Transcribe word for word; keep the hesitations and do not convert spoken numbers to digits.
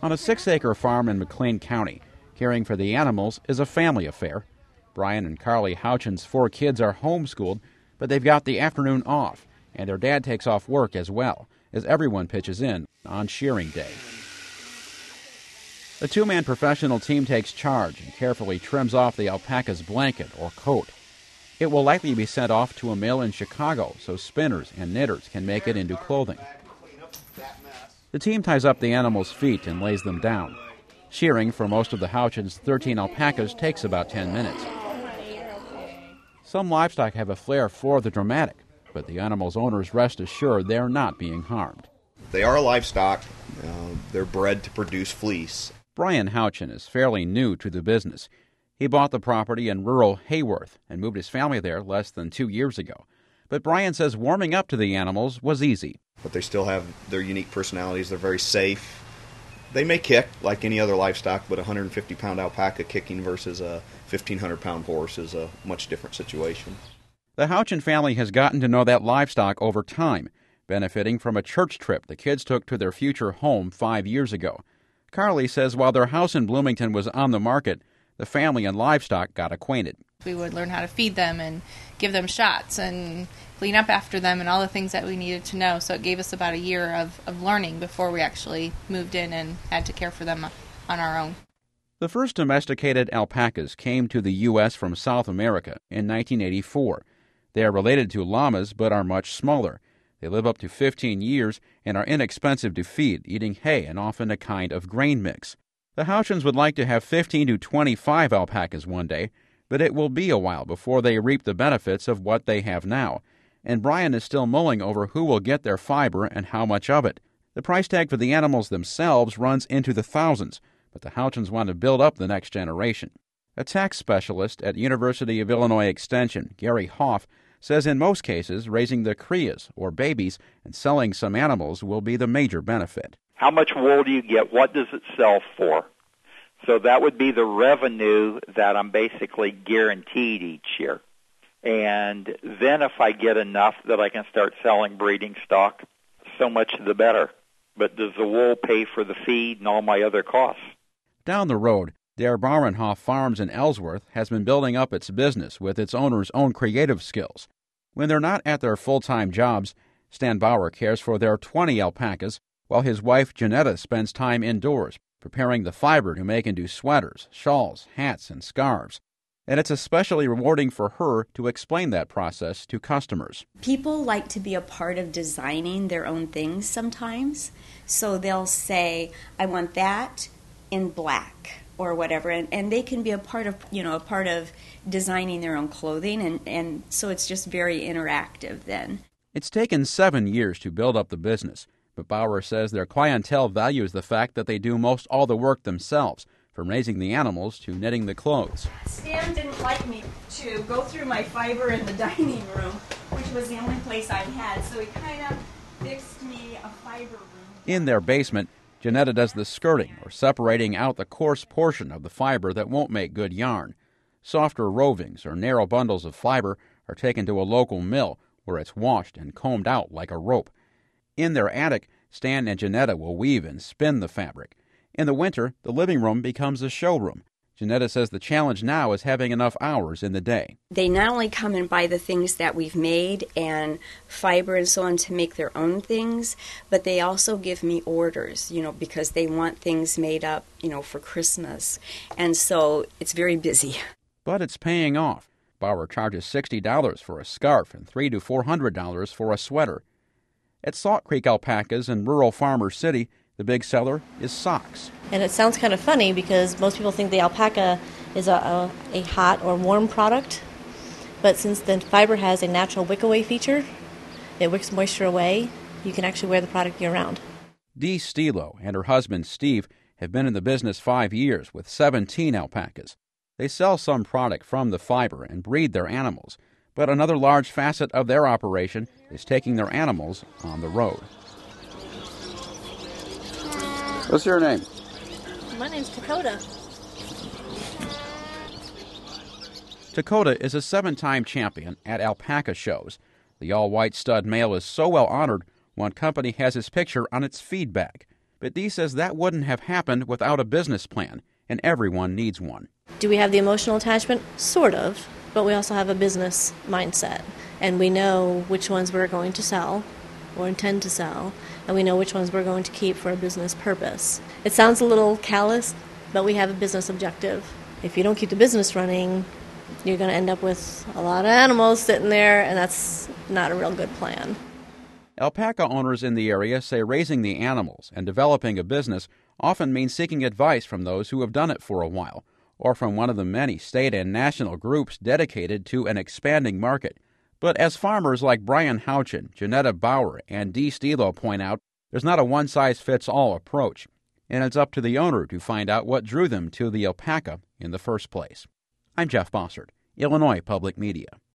On a six-acre farm in McLean County, caring for the animals is a family affair. Brian and Carly Houchin's four kids are homeschooled, but they've got the afternoon off, and their dad takes off work as well, as everyone pitches in on shearing day. The two-man professional team takes charge and carefully trims off the alpaca's blanket or coat. It will likely be sent off to a mill in Chicago so spinners and knitters can make it into clothing. The team ties up the animal's feet and lays them down. Shearing for most of the Houchin's thirteen alpacas takes about ten minutes. Some livestock have a flair for the dramatic, but the animal's owners rest assured they're not being harmed. They are livestock. Uh, they're bred to produce fleece. Brian Houchin is fairly new to the business. He bought the property in rural Hayworth and moved his family there less than two years ago. But Brian says warming up to the animals was easy. But they still have their unique personalities. They're very safe. They may kick like any other livestock, but a one hundred fifty pound alpaca kicking versus a fifteen hundred pound horse is a much different situation. The Houchin family has gotten to know that livestock over time, benefiting from a church trip the kids took to their future home five years ago. Carly says while their house in Bloomington was on the market, the family and livestock got acquainted. We would learn how to feed them and give them shots and clean up after them and all the things that we needed to know. So it gave us about a year of, of learning before we actually moved in and had to care for them on our own. The first domesticated alpacas came to the U S from South America in nineteen eighty-four. They are related to llamas but are much smaller. They live up to fifteen years and are inexpensive to feed, eating hay and often a kind of grain mix. The Houchins would like to have fifteen to twenty-five alpacas one day, but it will be a while before they reap the benefits of what they have now. And Brian is still mulling over who will get their fiber and how much of it. The price tag for the animals themselves runs into the thousands, but the Houchins want to build up the next generation. A tax specialist at University of Illinois Extension, Gary Hoff, says in most cases raising the crias, or babies, and selling some animals will be the major benefit. How much wool do you get? What does it sell for? So that would be the revenue that I'm basically guaranteed each year. And then if I get enough that I can start selling breeding stock, so much the better. But does the wool pay for the feed and all my other costs? Down the road, Der Bauernhof Farms in Ellsworth has been building up its business with its owner's own creative skills. When they're not at their full-time jobs, Stan Bauer cares for their twenty alpacas, while his wife Janetta spends time indoors, preparing the fiber to make into sweaters, shawls, hats, and scarves. And it's especially rewarding for her to explain that process to customers. People like to be a part of designing their own things sometimes, so they'll say, I want that in black or whatever, and, and they can be a part of, you know, a part of designing their own clothing, and, and so it's just very interactive then. It's taken seven years to build up the business, but Bauer says their clientele values the fact that they do most all the work themselves, from raising the animals to knitting the clothes. Stan didn't like me to go through my fiber in the dining room, which was the only place I had, so he kind of fixed me a fiber room. In their basement, Janetta does the skirting, or separating out the coarse portion of the fiber that won't make good yarn. Softer rovings or narrow bundles of fiber are taken to a local mill where it's washed and combed out like a rope. In their attic, Stan and Janetta will weave and spin the fabric. In the winter, the living room becomes a showroom. Janetta says the challenge now is having enough hours in the day. They not only come and buy the things that we've made and fiber and so on to make their own things, but they also give me orders, you know, because they want things made up, you know, for Christmas. And so it's very busy. But it's paying off. Bauer charges sixty dollars for a scarf and three hundred to four hundred dollars for a sweater. At Salt Creek Alpacas in rural Farmer City, the big seller is socks. And it sounds kind of funny because most people think the alpaca is a, a, a hot or warm product. But since the fiber has a natural wick-away feature, it wicks moisture away, you can actually wear the product year-round. Dee Stilo and her husband Steve have been in the business five years with seventeen alpacas. They sell some product from the fiber and breed their animals, but another large facet of their operation is taking their animals on the road. What's your name? My name's Dakota. Dakota is a seven-time champion at alpaca shows. The all-white stud male is so well honored, one company has his picture on its feed bag. But Dee says that wouldn't have happened without a business plan, and everyone needs one. Do we have the emotional attachment? Sort of, but we also have a business mindset, and we know which ones we're going to sell or intend to sell, and we know which ones we're going to keep for a business purpose. It sounds a little callous, but we have a business objective. If you don't keep the business running, you're going to end up with a lot of animals sitting there, and that's not a real good plan. Alpaca owners in the area say raising the animals and developing a business often means seeking advice from those who have done it for a while, or from one of the many state and national groups dedicated to an expanding market. But as farmers like Brian Houchin, Janetta Bauer, and Dee Stilo point out, there's not a one-size-fits-all approach, and it's up to the owner to find out what drew them to the alpaca in the first place. I'm Jeff Bossert, Illinois Public Media.